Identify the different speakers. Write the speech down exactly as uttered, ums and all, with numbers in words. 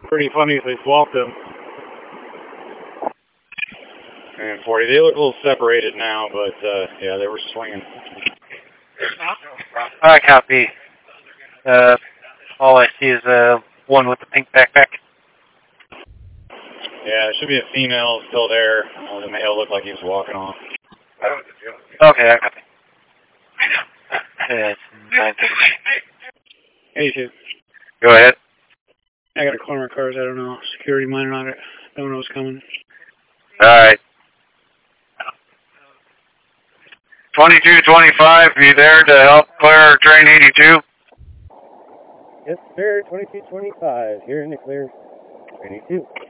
Speaker 1: Pretty funny if they swapped them. And forty, they look a little separated now, but uh, yeah, they were swinging.
Speaker 2: I copy. Uh, all I see is uh, one with the pink backpack.
Speaker 1: Yeah, there should be a female still there. Uh, the male looked like he was walking off.
Speaker 2: Okay, I copy. Yeah, it's nine thirty.
Speaker 1: Hey, two.
Speaker 2: Go ahead.
Speaker 1: I got to call my cars. I don't know. Security minded on it. Don't know what's coming.
Speaker 2: All right. twenty-two twenty-five, be there to help clear train eighty-two?
Speaker 3: Yes, sir. twenty-two twenty-five. Here in the clear. eighty-two.